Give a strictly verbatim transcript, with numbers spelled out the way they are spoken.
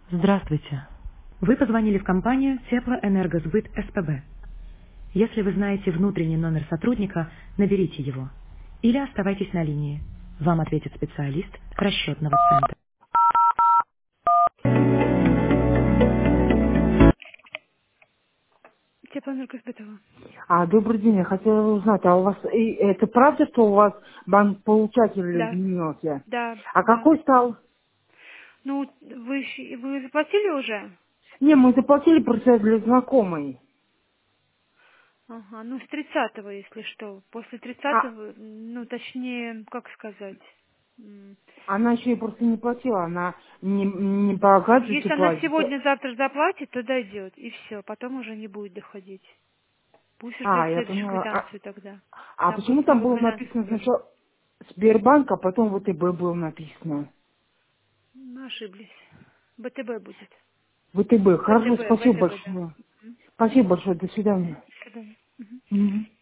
Здравствуйте. Вы позвонили в компанию Теплоэнергосбыт СПБ. Если вы знаете внутренний номер сотрудника, наберите его. Или оставайтесь на линии. Вам ответит специалист расчетного центра. Теплоэнергосбытова. А, добрый день, я хотела узнать, а у вас, и это правда, что у вас банк получатель Да, изменился? да, А да. какой стал? Ну, вы, щ- вы заплатили уже? Не, мы заплатили просто для знакомой. Ага, ну с тридцатого, если что. После А тридцатого, ну точнее, как сказать. м, она еще и просто не платила, она не, не по гаджете Если она платит. сегодня-завтра заплатит, то дойдет, и все, потом уже не будет доходить. Пусть А, ждет я следующую поняла. А, квитанцию тогда. а Там будет почему там снова было квитанция написано тоже. сначала Сбербанк, а потом ВТБ было написано? Ну, ошиблись. БТБ будет. ВТБ. Хорошо, ВТБ, спасибо ВТБ, да. большое. Спасибо большое, до свидания. До свидания. Мгм. Мгм.